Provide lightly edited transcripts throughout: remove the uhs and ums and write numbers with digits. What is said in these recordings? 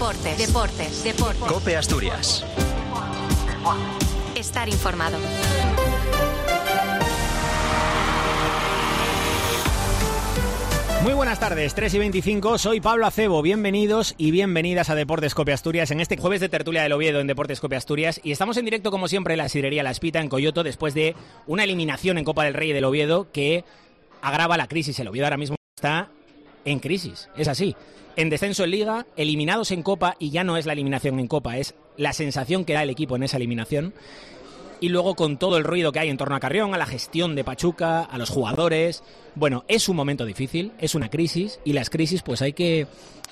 Deportes. COPE Asturias. Estar informado. Muy buenas tardes, 3:25, soy Pablo Acebo, bienvenidos y bienvenidas a Deportes COPE Asturias en este jueves de tertulia del Oviedo en Deportes COPE Asturias, y estamos en directo como siempre en la sidrería La Espita en Coyoto después de una eliminación en Copa del Rey del Oviedo que agrava la crisis. El Oviedo ahora mismo está en crisis, es así, en descenso en Liga, eliminados en Copa, y ya no es la eliminación en Copa, es la sensación que da el equipo en esa eliminación. Y luego con todo el ruido que hay en torno a Carrión, a la gestión de Pachuca, a los jugadores. Bueno, es un momento difícil, es una crisis, y las crisis pues hay que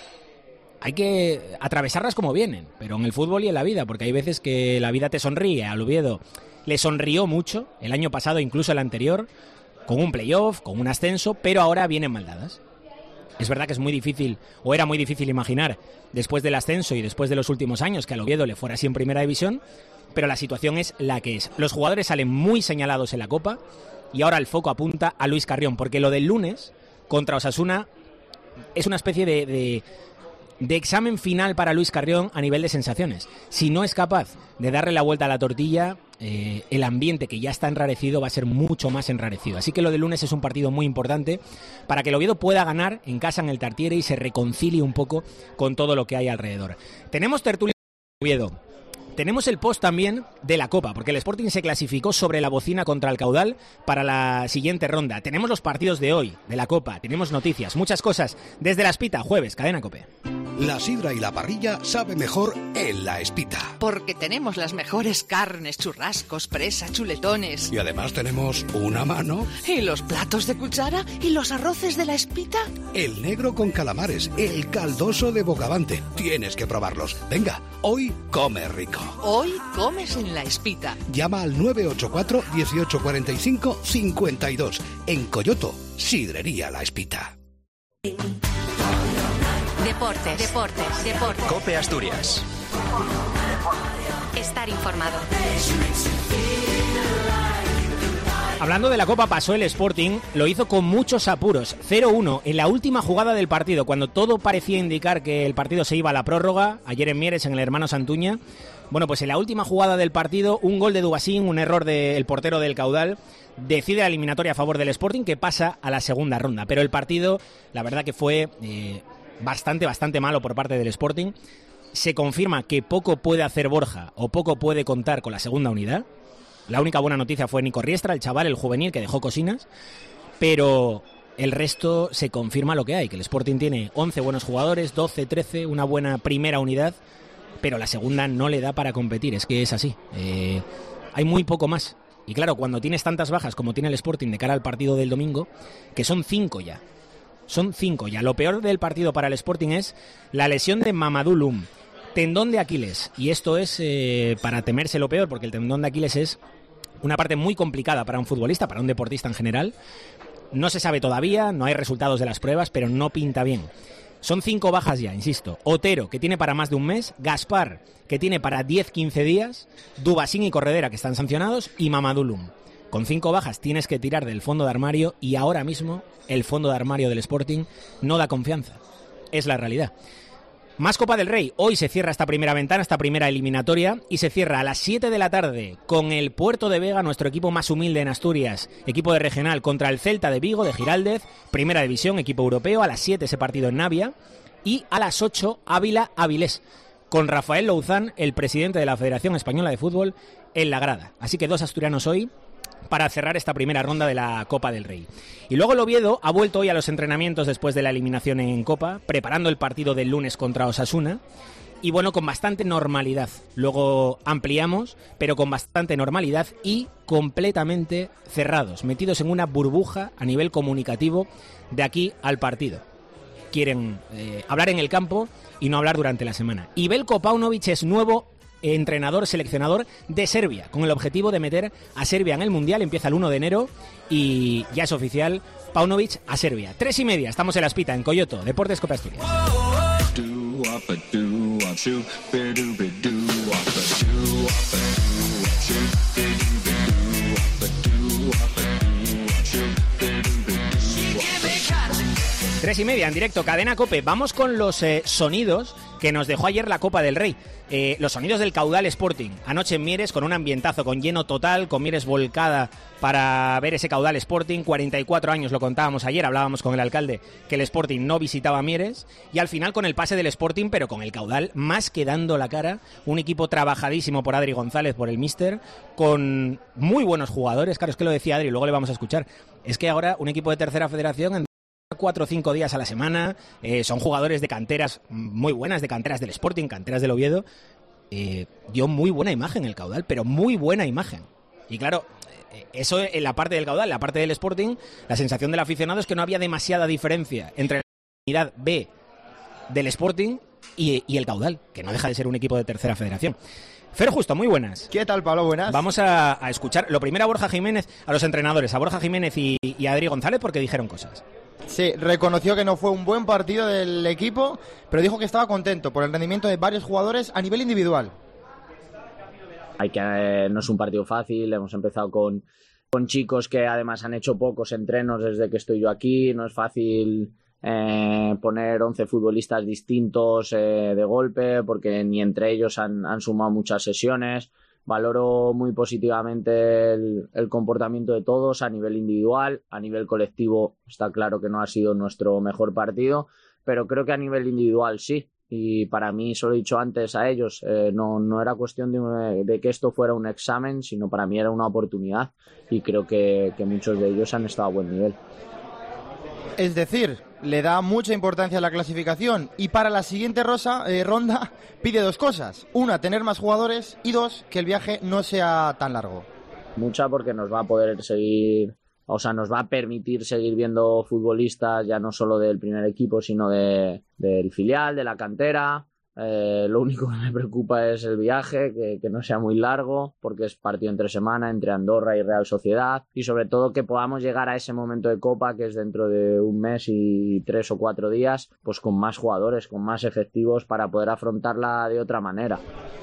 atravesarlas como vienen, pero en el fútbol y en la vida, porque hay veces que la vida te sonríe. Al Oviedo le sonrió mucho, el año pasado, incluso el anterior, con un playoff, con un ascenso, pero ahora vienen mal dadas. Es verdad que es muy difícil, o era muy difícil imaginar, después del ascenso y después de los últimos años, que al Oviedo le fuera así en Primera División, pero la situación es la que es. Los jugadores salen muy señalados en la Copa y ahora el foco apunta a Luis Carrión, porque lo del lunes contra Osasuna es una especie de examen final para Luis Carrión a nivel de sensaciones. Si no es capaz de darle la vuelta a la tortilla, el ambiente que ya está enrarecido va a ser mucho más enrarecido. Así que lo del lunes es un partido muy importante para que el Oviedo pueda ganar en casa en el Tartiere y se reconcilie un poco con todo lo que hay alrededor. Tenemos tertulia de Oviedo. Tenemos el post también de la Copa, porque el Sporting se clasificó sobre la bocina contra el Caudal para la siguiente ronda. Tenemos los partidos de hoy, de la Copa, tenemos noticias, muchas cosas. Desde La Espita, jueves, Cadena COPE. La sidra y la parrilla sabe mejor en La Espita. Porque tenemos las mejores carnes, churrascos, presa, chuletones. Y además tenemos una mano. ¿Y los platos de cuchara? ¿Y los arroces de La Espita? El negro con calamares, el caldoso de Bogavante. Tienes que probarlos. Venga, hoy come rico. Hoy comes en La Espita. Llama al 984 1845 52. En Coyoto, Sidrería La Espita. Deportes. COPE Asturias. Estar informado. Hablando de la Copa, pasó el Sporting, lo hizo con muchos apuros. 0-1 en la última jugada del partido, cuando todo parecía indicar que el partido se iba a la prórroga, ayer en Mieres, en el Hermano Santuña. Bueno, pues en la última jugada del partido, un gol de Dubasín, un error del portero del Caudal, decide la eliminatoria a favor del Sporting, que pasa a la segunda ronda. Pero el partido, la verdad que fue bastante malo por parte del Sporting. Se confirma que poco puede hacer Borja o poco puede contar con la segunda unidad. La única buena noticia fue Nico Riestra, el chaval, el juvenil, que dejó cocinas, pero el resto se confirma lo que hay, que el Sporting tiene 11 buenos jugadores, 12, 13, una buena primera unidad, pero la segunda no le da para competir, es que es así. Hay muy poco más. Y claro, cuando tienes tantas bajas como tiene el Sporting de cara al partido del domingo, que son 5 ya. Son 5 ya. Lo peor del partido para el Sporting es la lesión de Mamadou Loum, tendón de Aquiles. Y esto es para temerse lo peor, porque el tendón de Aquiles es una parte muy complicada para un futbolista, para un deportista en general. No se sabe todavía, no hay resultados de las pruebas, pero no pinta bien. Son 5 bajas ya, insisto. Otero, que tiene para más de un mes, Gaspar, que tiene para 10-15 días, Dubasín y Corredera, que están sancionados, y Mamadou Loum. Con 5 bajas tienes que tirar del fondo de armario, y ahora mismo el fondo de armario del Sporting no da confianza. Es la realidad. Más Copa del Rey. Hoy se cierra esta primera ventana, esta primera eliminatoria, y se cierra a las 7 de la tarde con el Puerto de Vega, nuestro equipo más humilde en Asturias, equipo de regional, contra el Celta de Vigo, de Giraldez, Primera División, equipo europeo. A las 7 ese partido en Navia, y a las 8 Ávila-Avilés, con Rafael Louzán, el presidente de la Federación Española de Fútbol, en la grada. Así que 2 asturianos hoy para cerrar esta primera ronda de la Copa del Rey. Y luego el Oviedo ha vuelto hoy a los entrenamientos después de la eliminación en Copa, preparando el partido del lunes contra Osasuna, y bueno, con bastante normalidad. Luego ampliamos, pero con bastante normalidad y completamente cerrados, metidos en una burbuja a nivel comunicativo de aquí al partido. Quieren hablar en el campo y no hablar durante la semana. Y Veljko Paunović es nuevo entrenador, seleccionador de Serbia, con el objetivo de meter a Serbia en el Mundial. Empieza el 1 de enero y ya es oficial, Paunović a Serbia. 3:30, estamos en La Espita, en Coyoto, Deportes COPE Asturias. Tres y media en directo, Cadena COPE. Vamos con los sonidos que nos dejó ayer la Copa del Rey. Los sonidos del Caudal Sporting. Anoche en Mieres, con un ambientazo, con lleno total, con Mieres volcada para ver ese Caudal Sporting. 44 años, lo contábamos ayer, hablábamos con el alcalde, que el Sporting no visitaba Mieres. Y al final con el pase del Sporting, pero con el Caudal más que dando la cara. Un equipo trabajadísimo por Adri González, por el míster, con muy buenos jugadores. Claro, es que lo decía Adri, luego le vamos a escuchar. Es que ahora un equipo de tercera federación... 4 o 5 días a la semana, son jugadores de canteras muy buenas, de canteras del Sporting, canteras del Oviedo. Dio muy buena imagen el Caudal, pero muy buena imagen. Y claro, eso en la parte del Caudal, en la parte del Sporting, la sensación del aficionado es que no había demasiada diferencia entre la unidad B del Sporting y el Caudal, que no deja de ser un equipo de tercera federación. Fer Justo, muy buenas. ¿Qué tal, Pablo? Buenas. Vamos a escuchar lo primero a Borja Jiménez, a los entrenadores, a Borja Jiménez y a Adri González, porque dijeron cosas. Sí, reconoció que no fue un buen partido del equipo, pero dijo que estaba contento por el rendimiento de varios jugadores a nivel individual. No es un partido fácil, hemos empezado con chicos que además han hecho pocos entrenos desde que estoy yo aquí, no es fácil poner 11 futbolistas distintos de golpe, porque ni entre ellos han sumado muchas sesiones. Valoro muy positivamente el comportamiento de todos a nivel individual, a nivel colectivo está claro que no ha sido nuestro mejor partido, pero creo que a nivel individual sí, y para mí, se lo he dicho antes a ellos, no era cuestión de que esto fuera un examen, sino para mí era una oportunidad, y creo que muchos de ellos han estado a buen nivel. Es decir, le da mucha importancia a la clasificación y para la siguiente ronda pide 2 cosas. 1, tener más jugadores y 2, que el viaje no sea tan largo. Mucha, porque nos va a poder seguir, o sea, nos va a permitir seguir viendo futbolistas ya no solo del primer equipo, sino del filial, de la cantera. Lo único que me preocupa es el viaje, que no sea muy largo, porque es partido entre semana, entre Andorra y Real Sociedad, y sobre todo que podamos llegar a ese momento de Copa, que es dentro de un mes y 3 o 4 días, pues con más jugadores, con más efectivos, para poder afrontarla de otra manera.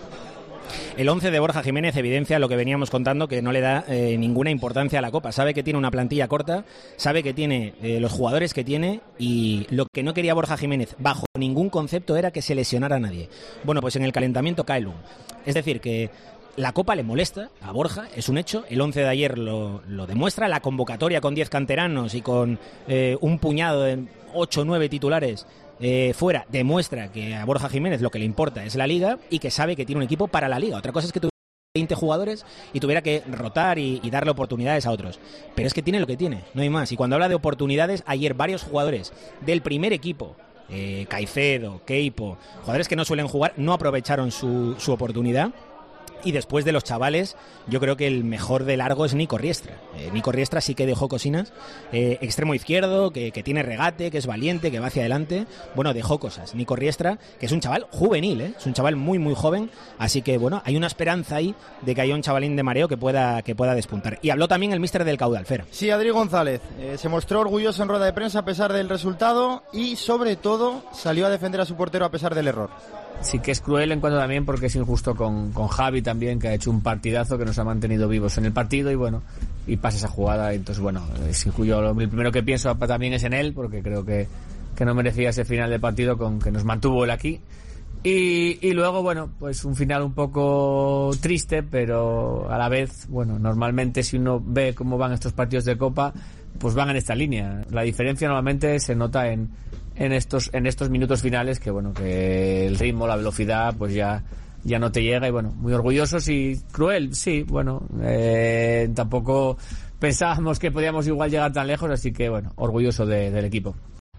El 11 de Borja Jiménez evidencia lo que veníamos contando, que no le da ninguna importancia a la Copa. Sabe que tiene una plantilla corta, sabe que tiene los jugadores que tiene, y lo que no quería Borja Jiménez bajo ningún concepto era que se lesionara a nadie. Bueno, pues en el calentamiento cae el 1. Es decir, que la Copa le molesta a Borja, es un hecho. El 11 de ayer lo demuestra. La convocatoria con 10 canteranos y con un puñado de 8 o 9 titulares fuera, demuestra que a Borja Jiménez lo que le importa es la Liga y que sabe que tiene un equipo para la Liga. Otra cosa es que tuviera 20 jugadores y tuviera que rotar y darle oportunidades a otros. Pero es que tiene lo que tiene, no hay más. Y cuando habla de oportunidades, ayer varios jugadores del primer equipo, Caicedo, Queipo, jugadores que no suelen jugar, no aprovecharon su oportunidad. Y después de los chavales, yo creo que el mejor de largo es Nico Riestra. Nico Riestra sí que dejó cosinas. Extremo izquierdo, que tiene regate, que es valiente, que va hacia adelante. Bueno, dejó cosas. Nico Riestra, que es un chaval juvenil, es un chaval muy, muy joven. Así que, bueno, hay una esperanza ahí de que haya un chavalín de mareo que pueda despuntar. Y habló también el míster del Caudal, Fer. Sí, Adri González se mostró orgulloso en rueda de prensa a pesar del resultado y, sobre todo, salió a defender a su portero a pesar del error. Sí que es cruel en cuanto también porque es injusto con Javi también, que ha hecho un partidazo que nos ha mantenido vivos en el partido, y bueno, y pasa esa jugada. Entonces, bueno, yo el primero que pienso también es en él, porque creo que no merecía ese final de partido con que nos mantuvo él aquí. Y luego, bueno, pues un final un poco triste, pero a la vez, bueno, normalmente si uno ve cómo van estos partidos de Copa, pues van en esta línea. La diferencia normalmente se nota en estos minutos finales, que bueno, que el ritmo, la velocidad, pues ya no te llega. Y bueno, muy orgullosos y cruel, sí, bueno, tampoco pensábamos que podíamos igual llegar tan lejos, así que bueno, orgulloso del equipo.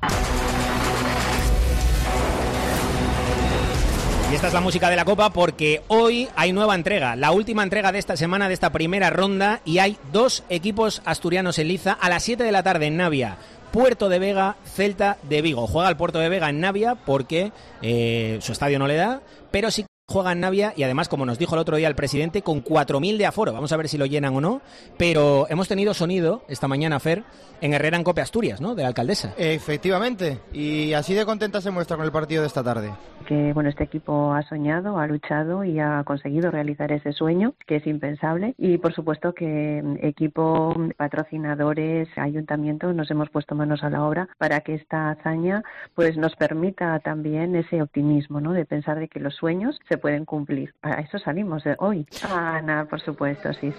Y esta es la música de la Copa, porque hoy hay nueva entrega, la última entrega de esta semana, de esta primera ronda, y hay 2 equipos asturianos en liza a las 7 de la tarde en Navia. Puerto de Vega, Celta de Vigo. Juega el Puerto de Vega en Navia porque su estadio no le da, pero sí juega en Navia y además, como nos dijo el otro día el presidente, con 4.000 de aforo. Vamos a ver si lo llenan o no, pero hemos tenido sonido esta mañana, Fer, en Herrera en Cope Asturias, ¿no?, de la alcaldesa. Efectivamente, y así de contenta se muestra con el partido de esta tarde. Que bueno, este equipo ha soñado, ha luchado y ha conseguido realizar ese sueño, que es impensable, y por supuesto que equipo, patrocinadores, ayuntamiento, nos hemos puesto manos a la obra para que esta hazaña pues nos permita también ese optimismo, ¿no?, de pensar de que los sueños se pueden cumplir. A eso salimos hoy, a ganar, por supuesto, sí.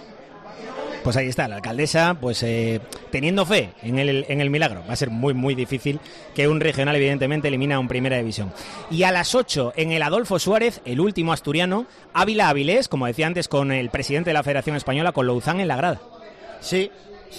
Pues ahí está, la alcaldesa, pues teniendo fe en el milagro. Va a ser muy, muy difícil que un regional, evidentemente, elimine a un Primera División. Y a las 8, en el Adolfo Suárez, el último asturiano, Ávila Avilés, como decía antes, con el presidente de la Federación Española, con Louzán en la grada. Sí.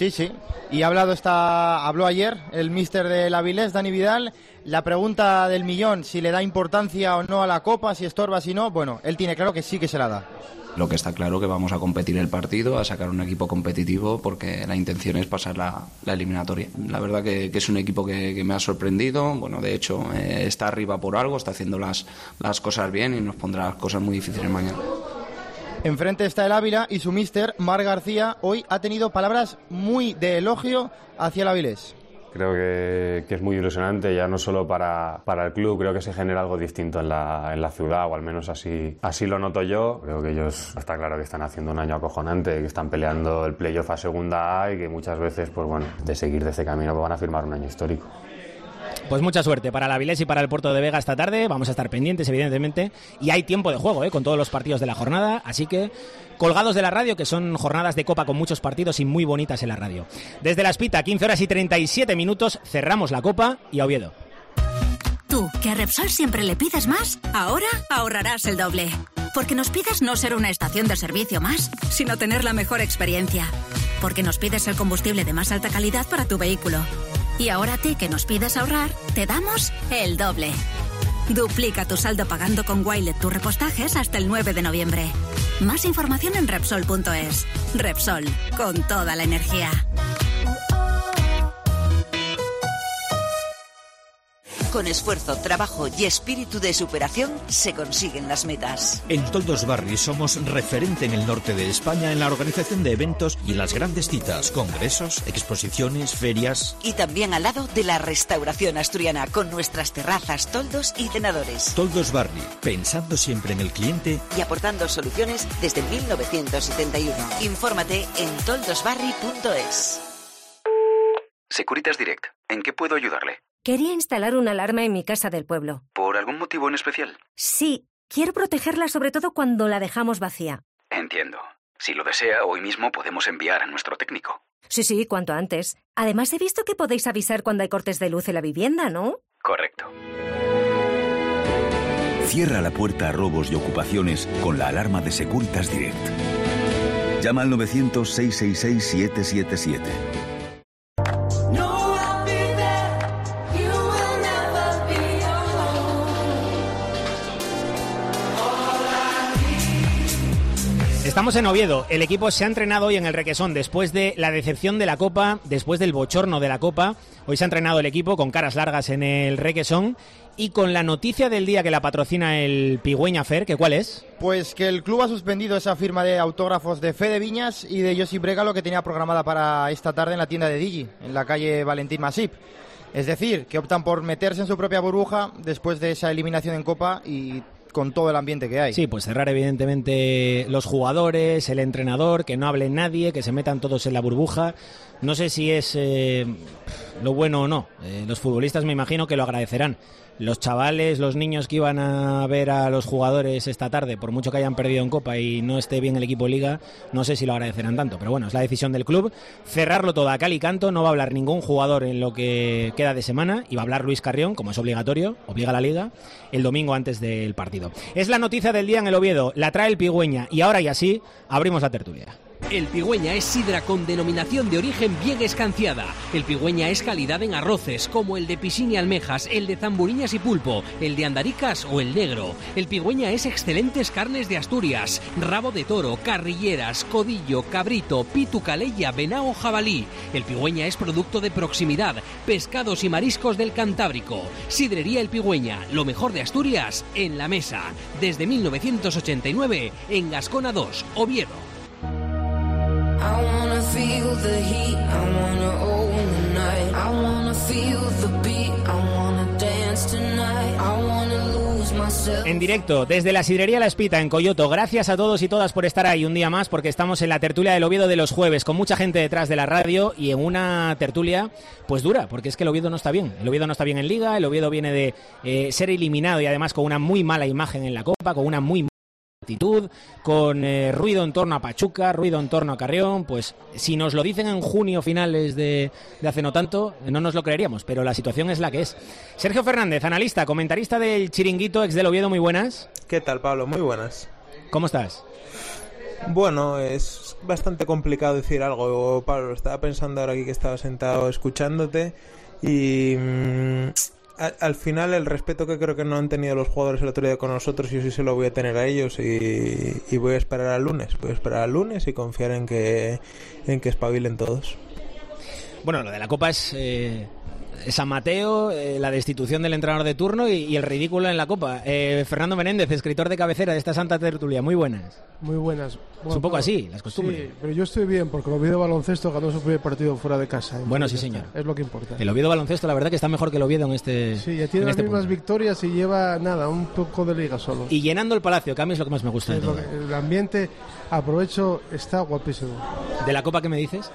Y habló ayer el míster del Avilés, Dani Vidal. La pregunta del millón, si le da importancia o no a la Copa, si estorba, si no, bueno, él tiene claro que sí que se la da. Lo que está claro que vamos a competir el partido, a sacar un equipo competitivo, porque la intención es pasar la eliminatoria. La verdad que es un equipo que me ha sorprendido. Bueno, de hecho, está arriba por algo, está haciendo las cosas bien y nos pondrá las cosas muy difíciles mañana. Enfrente está el Ávila y su míster, Marc García, hoy ha tenido palabras muy de elogio hacia el Avilés. Creo que es muy ilusionante, ya no solo para el club, creo que se genera algo distinto en la ciudad, o al menos así lo noto yo. Creo que ellos, está claro que están haciendo un año acojonante, que están peleando el playoff a segunda A y que muchas veces, pues bueno, de seguir de ese camino van a firmar un año histórico. Pues mucha suerte para el Avilés y para el Puerto de Vega esta tarde. Vamos a estar pendientes, evidentemente. Y hay tiempo de juego, con todos los partidos de la jornada. Así que colgados de la radio, que son jornadas de Copa con muchos partidos y muy bonitas en la radio. Desde La Espita, 15 horas y 37 minutos, cerramos la Copa y a Oviedo. Tú, que a Repsol siempre le pides más, ahora ahorrarás el doble. Porque nos pides no ser una estación de servicio más, sino tener la mejor experiencia. Porque nos pides el combustible de más alta calidad para tu vehículo. Y ahora a ti, que nos pides ahorrar, te damos el doble. Duplica tu saldo pagando con Wilet tus repostajes hasta el 9 de noviembre. Más información en Repsol.es. Repsol, con toda la energía. Con esfuerzo, trabajo y espíritu de superación se consiguen las metas. En Toldos Barri somos referente en el norte de España en la organización de eventos y en las grandes citas, congresos, exposiciones, ferias. Y también al lado de la restauración asturiana, con nuestras terrazas, toldos y cenadores. Toldos Barri, pensando siempre en el cliente y aportando soluciones desde 1971. Infórmate en toldosbarri.es. Securitas Direct, ¿en qué puedo ayudarle? Quería instalar una alarma en mi casa del pueblo. ¿Por algún motivo en especial? Sí, quiero protegerla sobre todo cuando la dejamos vacía. Entiendo. Si lo desea, hoy mismo podemos enviar a nuestro técnico. Sí, cuanto antes. Además, he visto que podéis avisar cuando hay cortes de luz en la vivienda, ¿no? Correcto. Cierra la puerta a robos y ocupaciones con la alarma de Securitas Direct. Llama al 900-666-777. Estamos en Oviedo. El equipo se ha entrenado hoy en el Requesón después de la decepción de la Copa, después del bochorno de la Copa. Hoy se ha entrenado el equipo con caras largas en el Requesón y con la noticia del día que la patrocina el Pigüeña, Fer, ¿que cuál es? Pues que el club ha suspendido esa firma de autógrafos de Fede Viñas y de Josip Bregalo que tenía programada para esta tarde en la tienda de Digi, en la calle Valentín Masip. Es decir, que optan por meterse en su propia burbuja después de esa eliminación en Copa y con todo el ambiente que hay. Sí, pues cerrar evidentemente los jugadores, el entrenador, que no hable nadie, que se metan todos en la burbuja. No sé si es lo bueno o no. Los futbolistas me imagino que lo agradecerán. Los chavales, los niños que iban a ver a los jugadores esta tarde, por mucho que hayan perdido en Copa y no esté bien el equipo en Liga, no sé si lo agradecerán tanto. Pero bueno, es la decisión del club. Cerrarlo todo a cal y canto. No va a hablar ningún jugador en lo que queda de semana. Y va a hablar Luis Carrión, como es obligatorio, obliga a la Liga, el domingo antes del partido. Es la noticia del día en el Oviedo. La trae el Pigüeña. Y ahora y así abrimos la tertulia. El Pigüeña es sidra con denominación de origen bien escanciada. El Pigüeña es calidad en arroces, como el de piscina y almejas, el de zamburiñas y pulpo, el de andaricas o el negro. El Pigüeña es excelentes carnes de Asturias, rabo de toro, carrilleras, codillo, cabrito, pitu, calella, venao, jabalí. El Pigüeña es producto de proximidad, pescados y mariscos del Cantábrico. Sidrería El Pigüeña, lo mejor de Asturias en la mesa. Desde 1989 en Gascona 2, Oviedo. I wanna feel the heat, I wanna own the night, I wanna feel the beat, I wanna dance tonight, I wanna lose myself. En directo, desde la sidrería La Espita en Coyoto. Gracias a todos y todas por estar ahí un día más, porque estamos en la tertulia del Oviedo de los jueves, con mucha gente detrás de la radio y en una tertulia pues dura, porque es que el Oviedo no está bien. El Oviedo no está bien en Liga, el Oviedo viene de ser eliminado y además con una muy mala imagen en la Copa, con una muy actitud, con ruido en torno a Pachuca, ruido en torno a Carrión. Pues si nos lo dicen en junio, finales de hace no tanto, no nos lo creeríamos, pero la situación es la que es. Sergio Fernández, analista, comentarista del Chiringuito, ex del Oviedo, muy buenas. ¿Qué tal, Pablo? Muy buenas. ¿Cómo estás? Bueno, es bastante complicado decir algo, Pablo. Estaba pensando ahora aquí que estaba sentado escuchándote y al final el respeto que creo que no han tenido los jugadores el otro día con nosotros, yo sí se lo voy a tener a ellos y voy a esperar al lunes. Voy a esperar al lunes y confiar en que espabilen todos. Bueno, lo de la Copa es San Mateo, la destitución del entrenador de turno y el ridículo en la Copa. Fernando Menéndez, escritor de cabecera de esta santa tertulia, muy buenas. Muy buenas. Bueno, es un poco así, las costumbres. Sí, pero yo estoy bien porque el Oviedo Baloncesto ganó su primer partido fuera de casa. Bueno, sí, señor. Es lo que importa. El Oviedo Baloncesto, la verdad que está mejor que el Oviedo en este. Sí, ya tiene las mismas victorias y lleva nada, un poco de liga solo. Y llenando el Palacio, que a mí es lo que más me gusta de todo. El ambiente, aprovecho, está guapísimo. ¿De la Copa qué me dices?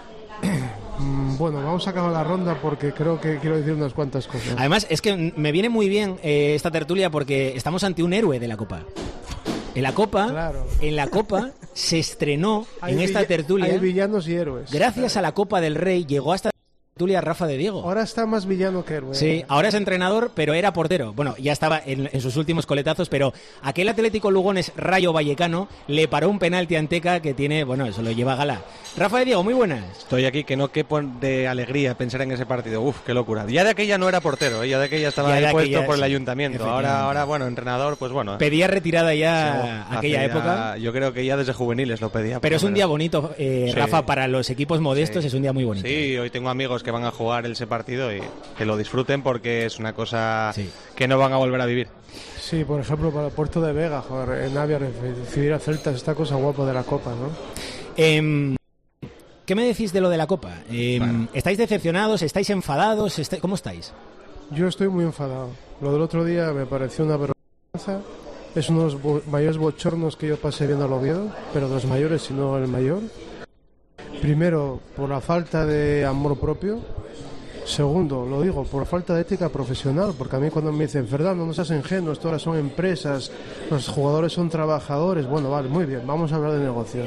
Bueno, vamos a acabar la ronda porque creo que quiero decir unas cuantas cosas. Además, es que me viene muy bien esta tertulia porque estamos ante un héroe de la Copa. En la Copa se estrenó en esta tertulia. Hay villanos y héroes. Gracias a la Copa del Rey llegó hasta tertulia Rafa de Diego. Ahora está más villano que héroe. Sí, ahora es entrenador, pero era portero. Bueno, ya estaba en sus últimos coletazos, pero aquel Atlético Lugones Rayo Vallecano le paró un penalti a Anteca que tiene, bueno, eso lo lleva a gala. Rafa de Diego, muy buenas. Estoy aquí que no quepo de alegría pensar en ese partido. Uf, qué locura. Ya de aquella no era portero, ya de aquella estaba ahí puesto por el ayuntamiento. Ahora, bueno, entrenador, pues bueno. Pedía retirada ya aquella época. Yo creo que ya desde juveniles lo pedía. Pero es un día bonito, Rafa, para los equipos modestos es un día muy bonito. Sí, hoy tengo amigos que van a jugar ese partido y que lo disfruten porque es una cosa que no van a volver a vivir. Sí, por ejemplo, para el Puerto de Vega, joder, en Navia, recibir a Celta, esta cosa guapa de la Copa, ¿no? ¿Qué me decís de lo de la Copa? Bueno. ¿Estáis decepcionados? ¿Estáis enfadados? ¿Cómo estáis? Yo estoy muy enfadado. Lo del otro día me pareció una vergüenza. Es uno de los mayores bochornos que yo pasé viendo al Oviedo, pero de los mayores, si no el mayor. Primero, por la falta de amor propio. Segundo, lo digo, por falta de ética profesional, porque a mí cuando me dicen, Fernando, no seas ingenuo, esto ahora son empresas, los jugadores son trabajadores, bueno, vale, muy bien, vamos a hablar de negocios.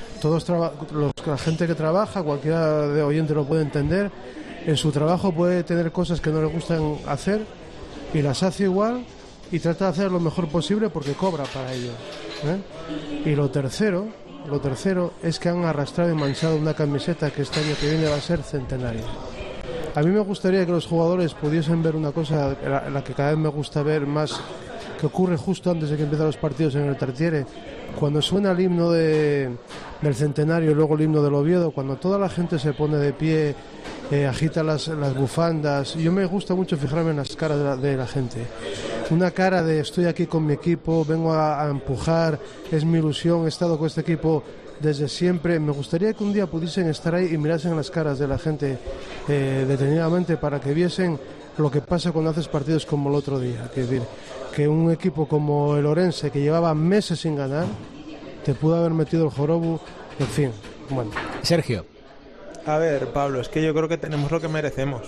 La gente que trabaja, cualquiera de oyente lo puede entender, en su trabajo puede tener cosas que no le gustan hacer y las hace igual y trata de hacer lo mejor posible porque cobra para ello, ¿eh? Y lo tercero es que han arrastrado y manchado una camiseta que este año que viene va a ser centenaria. A mí me gustaría que los jugadores pudiesen ver una cosa, la que cada vez me gusta ver más, que ocurre justo antes de que empiecen los partidos en el Tartiere, cuando suena el himno del centenario y luego el himno del Oviedo, cuando toda la gente se pone de pie, agita las bufandas. Yo me gusta mucho fijarme en las caras de la gente. Una cara de estoy aquí con mi equipo, vengo a empujar, es mi ilusión, he estado con este equipo desde siempre. Me gustaría que un día pudiesen estar ahí y mirasen las caras de la gente detenidamente para que viesen lo que pasa cuando haces partidos como el otro día. Es decir, que un equipo como el Orense, que llevaba meses sin ganar, te pudo haber metido el jorobu, en fin, bueno. Sergio. A ver, Pablo, es que yo creo que tenemos lo que merecemos.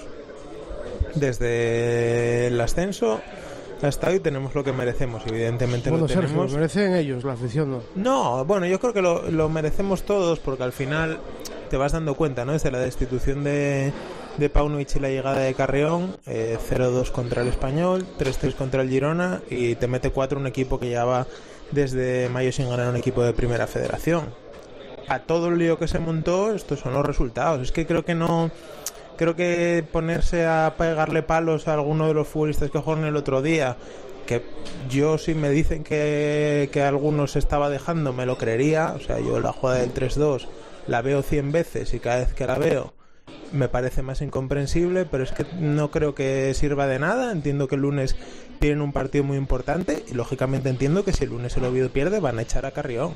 Desde el ascenso hasta hoy tenemos lo que merecemos, evidentemente lo tenemos. Sergio, lo merecen ellos, la afición, ¿no? No, bueno, yo creo que lo merecemos todos porque al final te vas dando cuenta, ¿no? Desde la destitución de Paunovic y la llegada de Carrión, 0-2 contra el Español, 3-3 contra el Girona y te mete 4 un equipo que llevaba desde mayo sin ganar un equipo de primera federación. para todo el lío que se montó, estos son los resultados. Es que creo que ponerse a pegarle palos a alguno de los futbolistas que jugaron el otro día, que yo, si me dicen que algunos se estaba dejando, me lo creería. O sea, yo la jugada del 3-2 la veo 100 veces y cada vez que la veo me parece más incomprensible, pero es que no creo que sirva de nada. Entiendo que el lunes tienen un partido muy importante y lógicamente entiendo que si el lunes el Oviedo pierde van a echar a Carrión.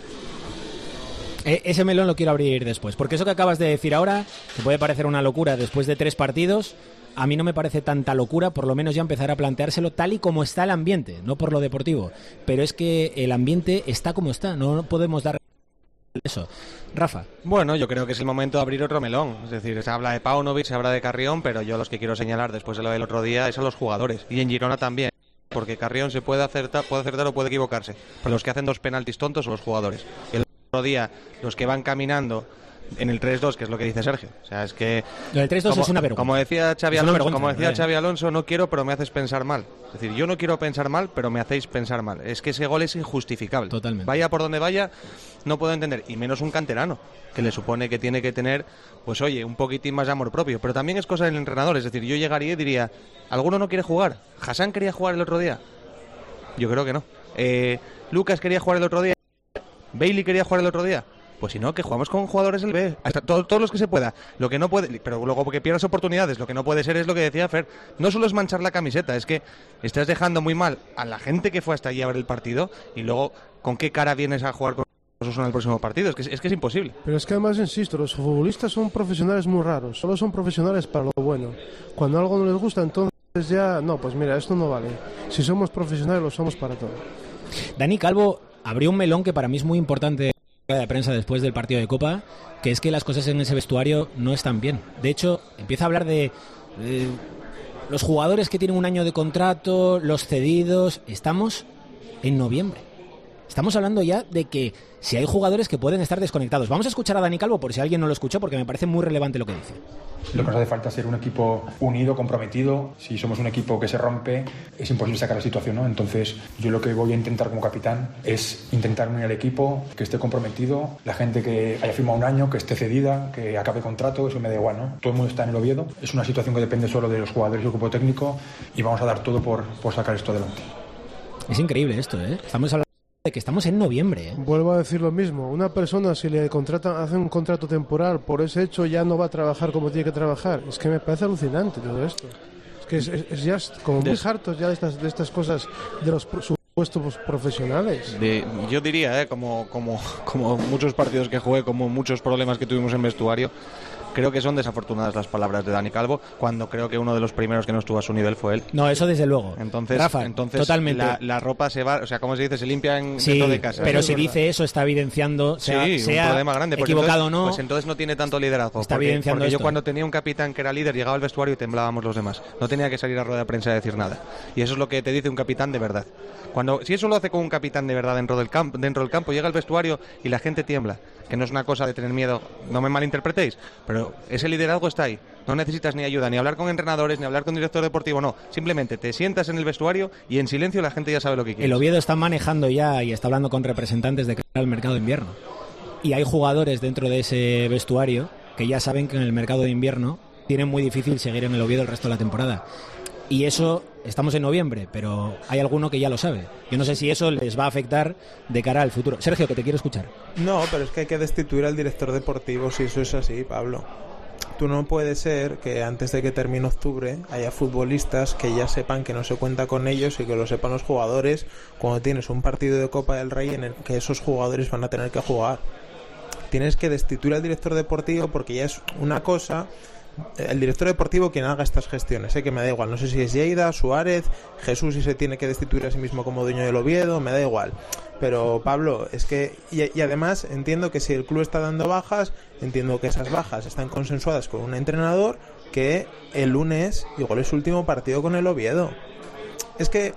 Ese melón lo quiero abrir después, porque eso que acabas de decir ahora, que puede parecer una locura después de 3 partidos, a mí no me parece tanta locura, por lo menos ya empezar a planteárselo tal y como está el ambiente, no por lo deportivo, pero es que el ambiente está como está, no podemos dar eso. Rafa. Bueno, yo creo que es el momento de abrir otro melón. Es decir, se habla de Paunovic, se habla de Carrión, pero yo los que quiero señalar después de lo del otro día es a los jugadores. Y en Girona también. Porque Carrión se puede acertar o puede equivocarse. Pero los que hacen 2 penaltis tontos son los jugadores. Y el otro día, los que van caminando en el 3-2, que es lo que dice Sergio. O sea, es que... Lo del 3-2 es una vergüenza. Como decía Xavi Alonso, no quiero, pero me haces pensar mal. Es decir, yo no quiero pensar mal, pero me hacéis pensar mal. Es que ese gol es injustificable. Totalmente. Vaya por donde vaya, no puedo entender. Y menos un canterano, que le supone que tiene que tener, pues oye, un poquitín más de amor propio. Pero también es cosa del entrenador. Es decir, yo llegaría y diría, ¿alguno no quiere jugar? ¿Hassan quería jugar el otro día? Yo creo que no. ¿Lucas quería jugar el otro día? ¿Bailey quería jugar el otro día? Pues si no, que jugamos con jugadores del B, hasta todos los que se pueda. Lo que no puede, pero luego porque pierdas oportunidades, lo que no puede ser es lo que decía Fer. No solo es manchar la camiseta, es que estás dejando muy mal a la gente que fue hasta allí a ver el partido y luego con qué cara vienes a jugar con Osasuna el próximo partido. Es que es imposible. Pero es que además, insisto, los futbolistas son profesionales muy raros. Solo son profesionales para lo bueno. Cuando algo no les gusta, entonces ya, no, pues mira, esto no vale. Si somos profesionales, lo somos para todo. Dani Calvo abrió un melón que para mí es muy importante de prensa después del partido de Copa, que es que las cosas en ese vestuario no están bien. De hecho, empieza a hablar de los jugadores que tienen un año de contrato, los cedidos. Estamos en noviembre. Estamos hablando ya de que si hay jugadores que pueden estar desconectados. Vamos a escuchar a Dani Calvo por si alguien no lo escuchó, porque me parece muy relevante lo que dice. Lo que nos hace falta es ser un equipo unido, comprometido. Si somos un equipo que se rompe, es imposible sacar la situación, ¿no? Entonces, yo lo que voy a intentar como capitán es intentar unir al equipo, que esté comprometido, la gente que haya firmado un año, que esté cedida, que acabe contrato, eso me da igual, ¿no? Todo el mundo está en el Oviedo. Es una situación que depende solo de los jugadores y el grupo técnico y vamos a dar todo por sacar esto adelante. Es increíble esto, ¿eh? Estamos hablando de que estamos en noviembre, ¿eh? Vuelvo a decir lo mismo. Una persona, si le contratan, hace un contrato temporal, por ese hecho ya no va a trabajar como tiene que trabajar. Es que me parece alucinante todo esto. Es que es ya como muy hartos ya de estas cosas de los supuestos profesionales. Yo diría, como muchos partidos que jugué, como muchos problemas que tuvimos en vestuario, creo que son desafortunadas las palabras de Dani Calvo, cuando creo que uno de los primeros que no estuvo a su nivel fue él. No, eso desde luego. Entonces, Rafa, totalmente. La ropa se va, o sea, como se dice, se limpia sí, dentro de casa. Pero si dice eso está evidenciando, sea un problema grande, equivocado o no. Pues entonces no tiene tanto liderazgo. Está evidenciando porque esto. Yo cuando tenía un capitán que era líder, llegaba al vestuario y temblábamos los demás. No tenía que salir a rueda de prensa a decir nada. Y eso es lo que te dice un capitán de verdad. Si eso lo hace con un capitán de verdad dentro del campo, llega al vestuario y la gente tiembla. Que no es una cosa de tener miedo, no me malinterpretéis, pero ese liderazgo está ahí. No necesitas ni ayuda, ni hablar con entrenadores, ni hablar con director deportivo, no. Simplemente te sientas en el vestuario y en silencio la gente ya sabe lo que quiere. El Oviedo está manejando ya y está hablando con representantes de cara al mercado de invierno. Y hay jugadores dentro de ese vestuario que ya saben que en el mercado de invierno tienen muy difícil seguir en el Oviedo el resto de la temporada. Y eso, estamos en noviembre, pero hay alguno que ya lo sabe. Yo no sé si eso les va a afectar de cara al futuro. Sergio, que te quiero escuchar. No, pero es que hay que destituir al director deportivo si eso es así, Pablo. Tú no puede ser que antes de que termine octubre haya futbolistas que ya sepan que no se cuenta con ellos y que lo sepan los jugadores cuando tienes un partido de Copa del Rey en el que esos jugadores van a tener que jugar. Tienes que destituir al director deportivo porque ya es una cosa... El director deportivo quien haga estas gestiones, que me da igual, no sé si es Lleida, Suárez, Jesús si se tiene que destituir a sí mismo como dueño del Oviedo, me da igual. Pero Pablo, es que y además entiendo que si el club está dando bajas, entiendo que esas bajas están consensuadas con un entrenador que el lunes igual es su último partido con el Oviedo. Es que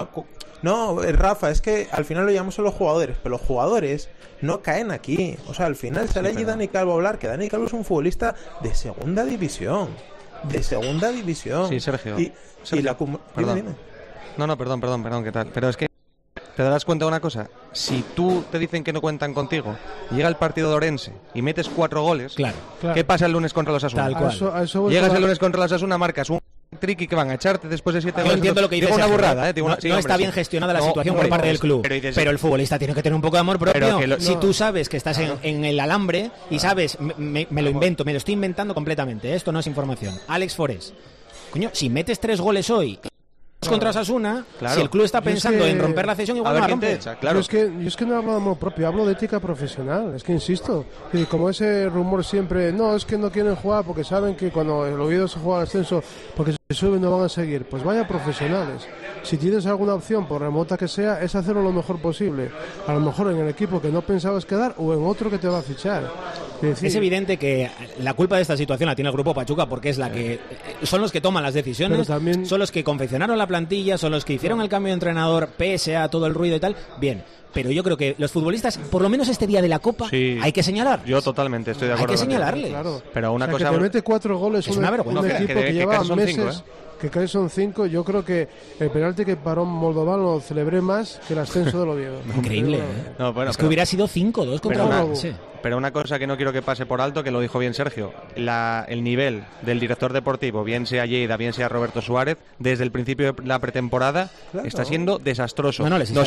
Rafa, es que al final lo llamamos a los jugadores, pero los jugadores no caen aquí. O sea, al final sale allí Dani Calvo a hablar, que Dani Calvo es un futbolista de segunda división. De segunda división. Sí, Sergio. Perdón. Dime. No, perdón, ¿qué tal? Pero es que ¿Te das cuenta de una cosa? Si tú te dicen que no cuentan contigo, llega el partido de Orense y metes 4 goles, claro. ¿Qué pasa el lunes contra los Asuna? Tal cual. A eso Llegas el lunes contra los Asuna, marcas un tricky que van a echarte después de 7 Yo goles. entiendo lo que dices. Digo una burrada, no está bien gestionada la situación por parte del club. Pero el futbolista tiene que tener un poco de amor propio. Si tú sabes que estás en el alambre y sabes, me lo invento, me lo estoy inventando completamente. Esto no es información. Alex Forés. Coño, si metes 3 goles hoy contra Osasuna, si el club está pensando en romper la cesión, igual no la rompe. Yo es que no hablo de amor propio, hablo de ética profesional. Es que insisto, y como ese rumor siempre, no, es que no quieren jugar porque saben que cuando el Oviedo se juega al ascenso, porque se suben no van a seguir. Pues vaya profesionales. Si tienes alguna opción, por remota que sea, es hacerlo lo mejor posible. A lo mejor en el equipo que no pensabas quedar o en otro que te va a fichar. Es evidente que la culpa de esta situación la tiene el Grupo Pachuca, porque es la que son los que toman las decisiones, también... son los que confeccionaron la plantilla, son los que hicieron el cambio de entrenador, PSA, todo el ruido y tal. Bien, pero yo creo que los futbolistas, por lo menos este día de la Copa, hay que señalar. Yo totalmente estoy de acuerdo. Hay que señalarles. Claro. Pero una cosa... que te mete 4 goles es una vergüenza. un equipo que lleva meses... 5, que cae son 5, yo creo que el penalti que paró Moldovan lo celebré más que el ascenso del Oviedo. Increíble, No, bueno, es que hubiera sido 5-2 contra Orense. Pero una cosa que no quiero que pase por alto, que lo dijo bien Sergio, el nivel del director deportivo, bien sea Lleida, bien sea Roberto Suárez, desde el principio de la pretemporada está siendo desastroso.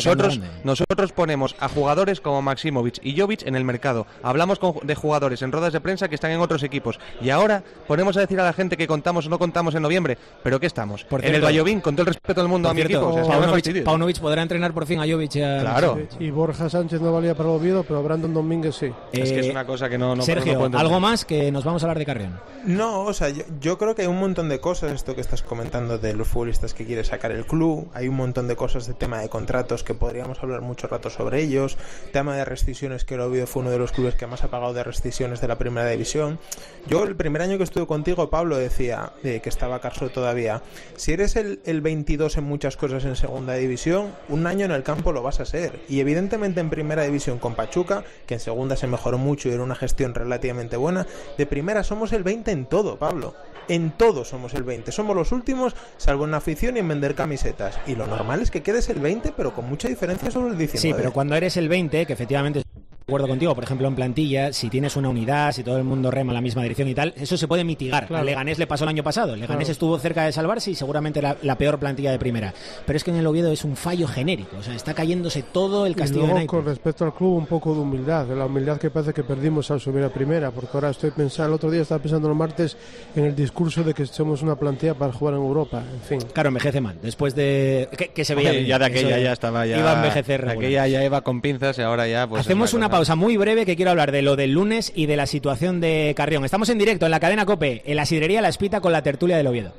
Nosotros ponemos a jugadores como Maximovic y Jovic en el mercado, hablamos de jugadores en ruedas de prensa que están en otros equipos, y ahora ponemos a decir a la gente que contamos o no contamos en noviembre. ¿Pero qué estamos? En el Vallovín, con todo el respeto del mundo a mi equipo. Paunovic podrá entrenar por fin a Jovic. Claro. Y Borja Sánchez no valía para el Oviedo, pero Brandon Domínguez sí. Es que es una cosa que no Sergio, no ¿algo más que nos vamos a hablar de Carrión? No, o sea, yo creo que hay un montón de cosas, esto que estás comentando de los futbolistas que quiere sacar el club, hay un montón de cosas de tema de contratos que podríamos hablar mucho rato sobre ellos, tema de rescisiones, que el Oviedo fue uno de los clubes que más ha pagado de rescisiones de la primera división. Yo el primer año que estuve contigo, Pablo, decía que estaba Carso todavía, si eres el 22 en muchas cosas en segunda división, un año en el campo lo vas a ser, y evidentemente en primera división con Pachuca, que en segunda se mejoró mucho y era una gestión relativamente buena, de primera somos el 20 en todo, Pablo. En todo somos el 20. Somos los últimos, salvo en la afición y en vender camisetas. Y lo normal es que quedes el 20, pero con mucha diferencia sobre el 19. Sí, pero cuando eres el 20, que efectivamente... De acuerdo contigo, por ejemplo en plantilla, si tienes una unidad, si todo el mundo rema en la misma dirección y tal, eso se puede mitigar. Claro. Al Leganés le pasó el año pasado, el Leganés estuvo cerca de salvarse y seguramente la peor plantilla de primera, pero es que en el Oviedo es un fallo genérico, o sea, está cayéndose todo el castillo. Y luego, de con respecto al club, un poco de humildad, de la humildad que parece que perdimos al subir a primera, porque ahora estoy pensando, el otro día estaba pensando el martes en el discurso de que somos una plantilla para jugar en Europa, en fin. Claro, envejece mal, después de que se veía ya de aquella ya estaba ya iba a envejecer, de aquella ya iba con pinzas y ahora ya pues hacemos una pausa muy breve que quiero hablar de lo del lunes y de la situación de Carrión. Estamos en directo en la cadena COPE, en la sidrería La Espita con la tertulia del Oviedo.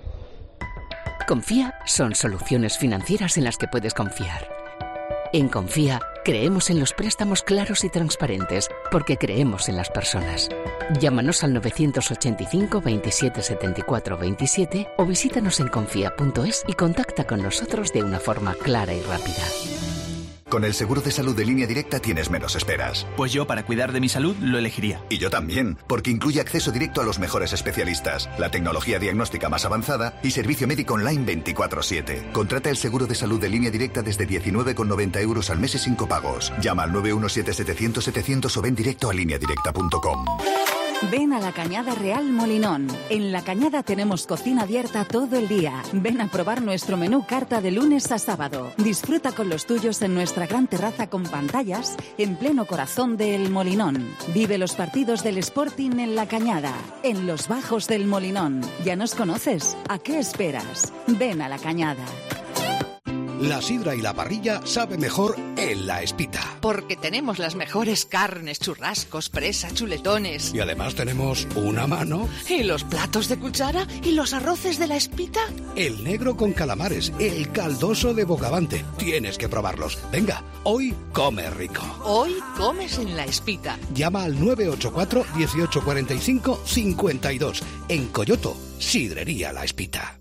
Confía son soluciones financieras en las que puedes confiar. En Confía creemos en los préstamos claros y transparentes porque creemos en las personas. Llámanos al 985 27 74 27 o visítanos en confía.es y contacta con nosotros de una forma clara y rápida. Con el seguro de salud de Línea Directa tienes menos esperas. Pues yo, para cuidar de mi salud, lo elegiría. Y yo también, porque incluye acceso directo a los mejores especialistas, la tecnología diagnóstica más avanzada y servicio médico online 24/7. Contrata el seguro de salud de Línea Directa desde 19,90 € al mes y 5 pagos. Llama al 917-700-700 o ven directo a lineadirecta.com. Ven a La Cañada Real Molinón. En La Cañada tenemos cocina abierta todo el día. Ven a probar nuestro menú carta de lunes a sábado. Disfruta con los tuyos en nuestra gran terraza con pantallas en pleno corazón del Molinón. Vive los partidos del Sporting en La Cañada, en los bajos del Molinón. ¿Ya nos conoces? ¿A qué esperas? Ven a La Cañada. La sidra y la parrilla sabe mejor en La Espita. Porque tenemos las mejores carnes, churrascos, presa, chuletones. Y además tenemos una mano. ¿Y los platos de cuchara? ¿Y los arroces de La Espita? El negro con calamares, el caldoso de Bogavante. Tienes que probarlos. Venga, hoy come rico. Hoy comes en La Espita. Llama al 984 1845 52. En Coyoto, Sidrería La Espita.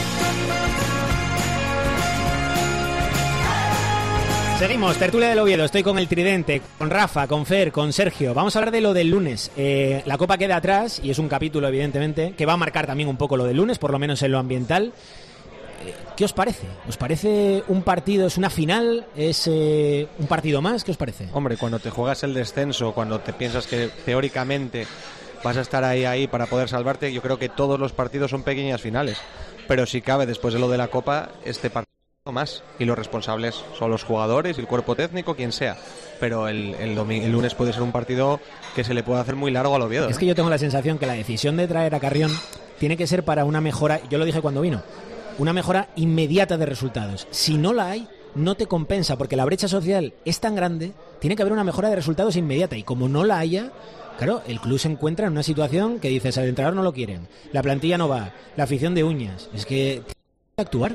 Seguimos, tertulia del Oviedo, estoy con el tridente, con Rafa, con Fer, con Sergio. Vamos a hablar de lo del lunes. La Copa queda atrás y es un capítulo, evidentemente, que va a marcar también un poco lo del lunes, por lo menos en lo ambiental. ¿qué os parece? ¿Os parece un partido, es una final, es un partido más? ¿Qué os parece? Hombre, cuando te juegas el descenso, cuando te piensas que teóricamente vas a estar ahí para poder salvarte, yo creo que todos los partidos son pequeñas finales. Pero si cabe, después de lo de la Copa, este partido más. Y los responsables son los jugadores y el cuerpo técnico, quien sea. Pero el lunes puede ser un partido que se le puede hacer muy largo al Oviedo. Es que yo tengo la sensación que la decisión de traer a Carrión tiene que ser para una mejora, yo lo dije cuando vino, una mejora inmediata de resultados. Si no la hay, no te compensa, porque la brecha social es tan grande, tiene que haber una mejora de resultados inmediata. Y como no la haya, claro, el club se encuentra en una situación que dices, al entrenador no lo quieren, la plantilla no va, la afición de uñas. Es que tiene que actuar.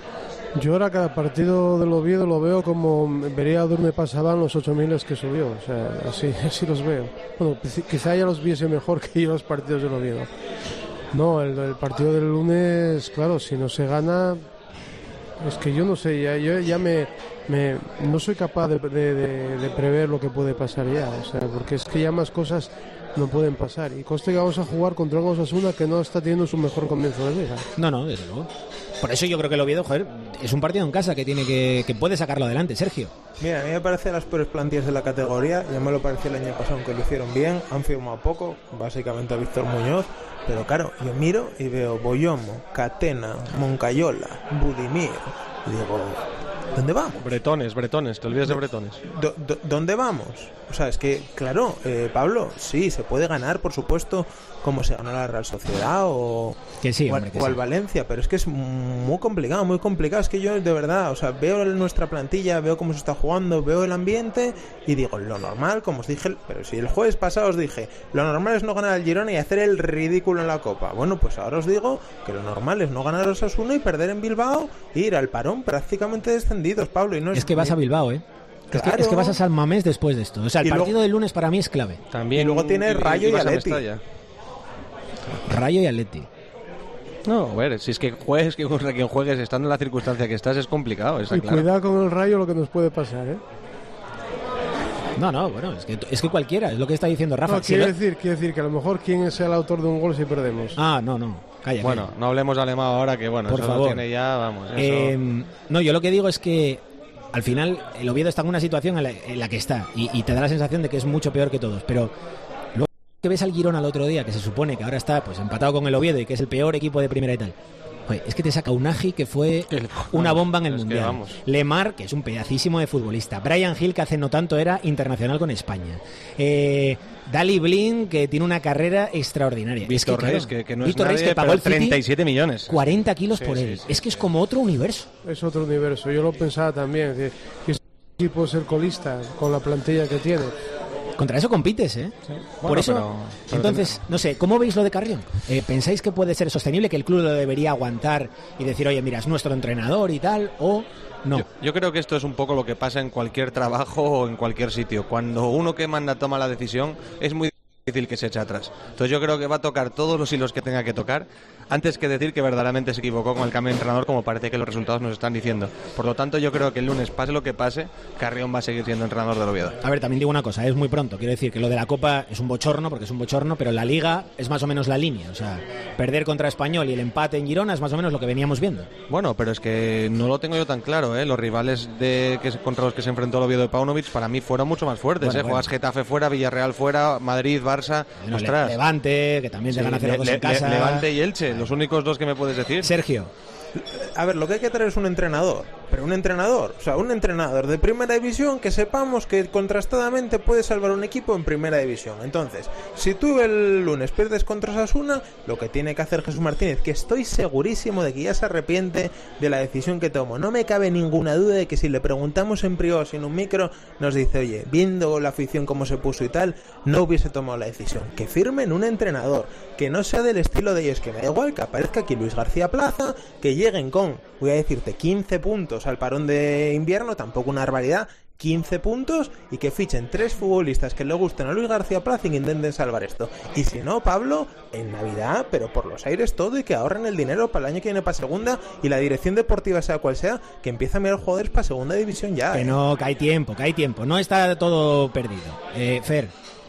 Yo ahora cada partido del Oviedo lo veo como vería dónde pasaban los 8.000 que subió, o sea, así los veo. Bueno, quizá ya los viese mejor que yo los partidos del Oviedo. No, el partido del lunes, claro, si no se gana, es que yo no sé, yo ya no soy capaz de prever lo que puede pasar ya, o sea, porque es que ya más cosas no pueden pasar. Y conste que vamos a jugar contra un Osasuna que no está teniendo su mejor comienzo de liga. No, desde luego. Por eso yo creo que el Oviedo, joder, es un partido en casa que tiene que puede sacarlo adelante, Sergio. Mira, a mí me parecen las peores plantillas de la categoría. Ya me lo pareció el año pasado, aunque lo hicieron bien. Han firmado poco, básicamente a Víctor Muñoz. Pero claro, yo miro y veo Boyomo, Catena, Moncayola, Budimir. Y digo, ¿dónde vamos? Bretones, te olvidas de Bretones. ¿Dónde vamos? O sea, es que, claro, Pablo, sí, se puede ganar, por supuesto, como se ganó la Real Sociedad o al Valencia, pero es que es muy complicado, muy complicado. Es que yo, de verdad, o sea, veo nuestra plantilla, veo cómo se está jugando, veo el ambiente y digo, lo normal, como os dije, pero si el jueves pasado os dije, lo normal es no ganar al Girona y hacer el ridículo en la Copa. Bueno, pues ahora os digo que lo normal es no ganar a Osasuna y perder en Bilbao e ir al parón prácticamente descendidos, Pablo. Y no es que vas a Bilbao, Claro. Es que vas a San Mamés después de esto. O sea, el partido del lunes para mí es clave. También, y luego tiene Rayo y Atleti. Rayo y Atleti. No, a ver, si es que juegues, quien juegues, estando en la circunstancia que estás, es complicado. Y claro. Cuidado con el Rayo, lo que nos puede pasar, No, bueno, es que cualquiera, es lo que está diciendo Rafa. No, quiero decir que a lo mejor quién sea el autor de un gol si perdemos. No, calla. Bueno, no hablemos de alemán ahora, que bueno, por eso favor. Lo tiene ya, vamos. Eso... No, yo lo que digo es que al final el Oviedo está en una situación en la que está y te da la sensación de que es mucho peor que todos, pero luego que ves al Girona el otro día, que se supone que ahora está pues empatado con el Oviedo y que es el peor equipo de primera y tal. Joder, es que te saca Unagi, que fue una bomba en el Mundial. Lemar, que es un pedacísimo de futbolista. Brian Hill, que hace no tanto era internacional con España. Dali Blin, que tiene una carrera extraordinaria. Víctor Reis, que no Víctor es nadie, Reis, que pagó el 37 millones. 40 kilos por él. Sí. Es que es como otro universo. Es otro universo. Yo lo pensaba también. Que este equipo es el colista con la plantilla que tiene. Contra eso compites, ¿eh? Sí. Por bueno, eso, entonces, no sé, ¿cómo veis lo de Carrión? ¿Pensáis que puede ser sostenible, que el club lo debería aguantar y decir, oye, mira, es nuestro entrenador y tal, o no? Yo creo que esto es un poco lo que pasa en cualquier trabajo o en cualquier sitio. Cuando uno que manda toma la decisión, es muy difícil que se eche atrás. Entonces yo creo que va a tocar todos los hilos que tenga que tocar antes que decir que verdaderamente se equivocó con el cambio de entrenador, como parece que los resultados nos están diciendo. Por lo tanto, yo creo que el lunes, pase lo que pase, Carrión va a seguir siendo entrenador del Oviedo. A ver, también digo una cosa, es muy pronto. Quiero decir que lo de la Copa es un bochorno, porque es un bochorno, pero la Liga es más o menos la línea. O sea, perder contra Español y el empate en Girona es más o menos lo que veníamos viendo. Bueno, pero es que no lo tengo yo tan claro, ¿eh? Los rivales contra los que se enfrentó el Oviedo de Paunovic, para mí fueron mucho más fuertes, ¿eh? Juegas Getafe fuera, Villarreal fuera, Madrid, Barça... Bueno, Levante, que también te gana 0-2 en casa. Levante y Elche, los únicos dos que me puedes decir. Sergio. A ver, lo que hay que traer es un entrenador, pero un entrenador de primera división que sepamos que contrastadamente puede salvar un equipo en primera división. Entonces, si tú el lunes pierdes contra Osasuna, lo que tiene que hacer Jesús Martínez, que estoy segurísimo de que ya se arrepiente de la decisión que tomó, no me cabe ninguna duda de que si le preguntamos en privado sin un micro, nos dice, oye, viendo la afición cómo se puso y tal, no hubiese tomado la decisión. Que firmen un entrenador, que no sea del estilo de ellos, que me da igual que aparezca aquí Luis García Plaza, que lleguen con, voy a decirte, 15 puntos al parón de invierno, tampoco una barbaridad, 15 puntos, y que fichen 3 futbolistas que le gusten a Luis García Plaza y que intenten salvar esto. Y si no, Pablo, en Navidad, pero por los aires todo, y que ahorren el dinero para el año que viene para segunda, y la dirección deportiva, sea cual sea, que empiece a mirar jugadores para segunda división ya. Que no, que hay tiempo, no está todo perdido. Fer.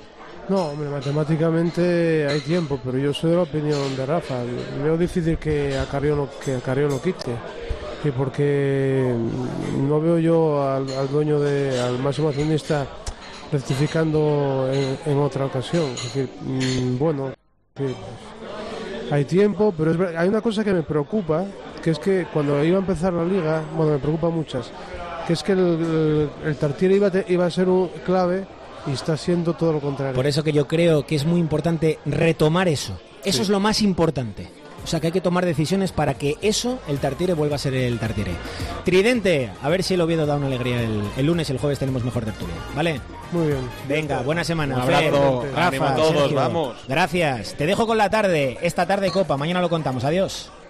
No, hombre, matemáticamente hay tiempo, pero yo soy de la opinión de Rafa. Veo difícil que a Carrión lo quite. y porque no veo yo al dueño al máximo accionista rectificando en otra ocasión. Es decir, bueno, hay tiempo, pero hay una cosa que me preocupa, que es que cuando iba a empezar la liga, bueno, me preocupa muchas, que es que el Tartiere iba a ser un clave y está siendo todo lo contrario. Por eso que yo creo que es muy importante retomar eso. Eso es lo más importante. O sea que hay que tomar decisiones para que eso, el Tartiere, vuelva a ser el Tartiere. Tridente, a ver si el Oviedo da una alegría el lunes y el jueves tenemos mejor tertulia, ¿vale? Muy bien. Venga, buena semana. Un abrazo, Rafa, ánimo a todos, Sergio. vamos. Gracias. Te dejo con la tarde, esta tarde Copa, mañana lo contamos. Adiós.